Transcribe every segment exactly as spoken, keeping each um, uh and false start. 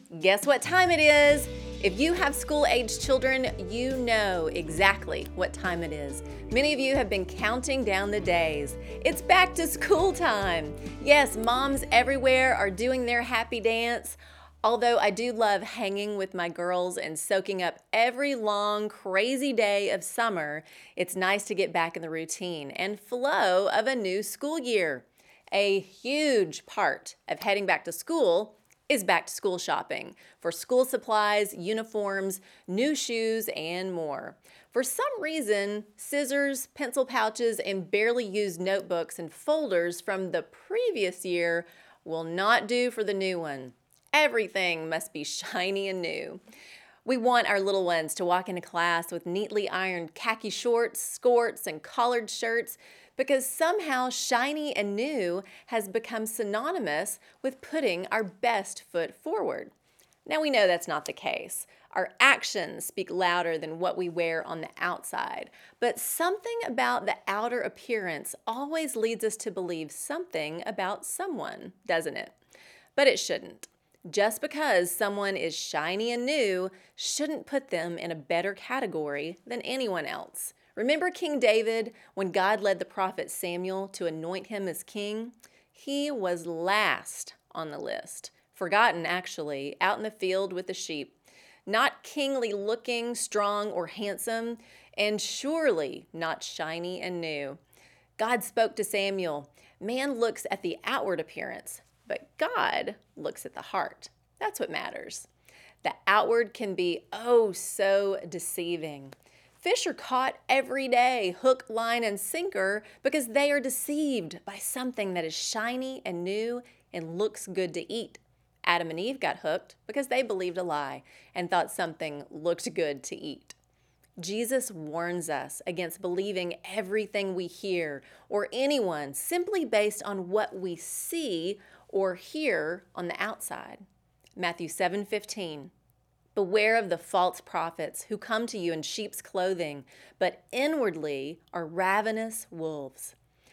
Guess what time it is? If you have school-aged children, you know exactly what time it is. Many of you have been counting down the days. It's back to school time. Yes, moms everywhere are doing their happy dance. Although I do love hanging with my girls and soaking up every long, crazy day of summer, it's nice to get back in the routine and flow of a new school year. A huge part of heading back to school is back to school shopping for school supplies, uniforms, new shoes, and more. For some reason, scissors, pencil pouches, and barely used notebooks and folders from the previous year will not do for the new one. Everything must be shiny and new. We want our little ones to walk into class with neatly ironed khaki shorts, skirts, and collared shirts because somehow shiny and new has become synonymous with putting our best foot forward. Now we know that's not the case. Our actions speak louder than what we wear on the outside, but something about the outer appearance always leads us to believe something about someone, doesn't it? But it shouldn't. Just because someone is shiny and new shouldn't put them in a better category than anyone else. Remember King David, when God led the prophet Samuel to anoint him as king? He was last on the list, forgotten actually, out in the field with the sheep. Not kingly looking, strong, or handsome, and surely not shiny and new. God spoke to Samuel, "Man looks at the outward appearance, but God looks at the heart." That's what matters. The outward can be oh so deceiving. Fish are caught every day, hook, line, and sinker, because they are deceived by something that is shiny and new and looks good to eat. Adam and Eve got hooked because they believed a lie and thought something looked good to eat. Jesus warns us against believing everything we hear or anyone simply based on what we see or hear on the outside. Matthew seven fifteen. Beware of the false prophets who come to you in sheep's clothing, but inwardly are ravenous wolves.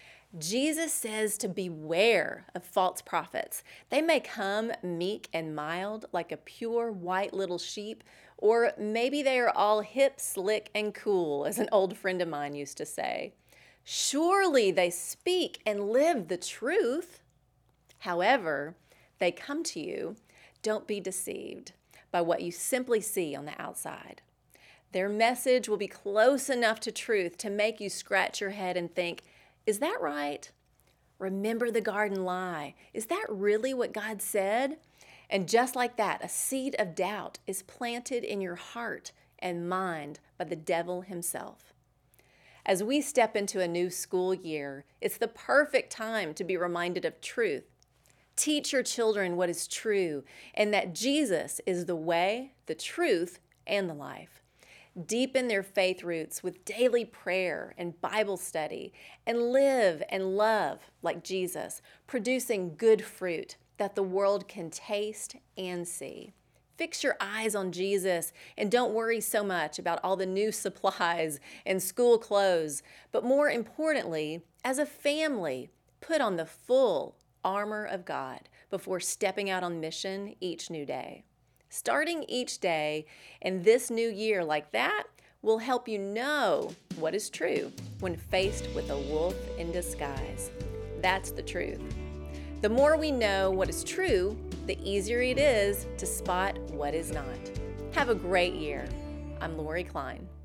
Jesus says to beware of false prophets. They may come meek and mild like a pure white little sheep, or maybe they are all hip, slick, and cool, as an old friend of mine used to say. Surely they speak and live the truth. However, they come to you. Don't be deceived by what you simply see on the outside. Their message will be close enough to truth to make you scratch your head and think, is that right? Remember the garden lie. Is that really what God said? And just like that, a seed of doubt is planted in your heart and mind by the devil himself. As we step into a new school year, it's the perfect time to be reminded of truth. Teach your children what is true and that Jesus is the way, the truth, and the life. Deepen their faith roots with daily prayer and Bible study and live and love like Jesus, producing good fruit that the world can taste and see. Fix your eyes on Jesus and don't worry so much about all the new supplies and school clothes, but more importantly, as a family, put on the full armor of God before stepping out on mission each new day. Starting each day in this new year like that will help you know what is true when faced with a wolf in disguise. That's the truth. The more we know what is true, the easier it is to spot what is not. Have a great year. I'm Lori Klein.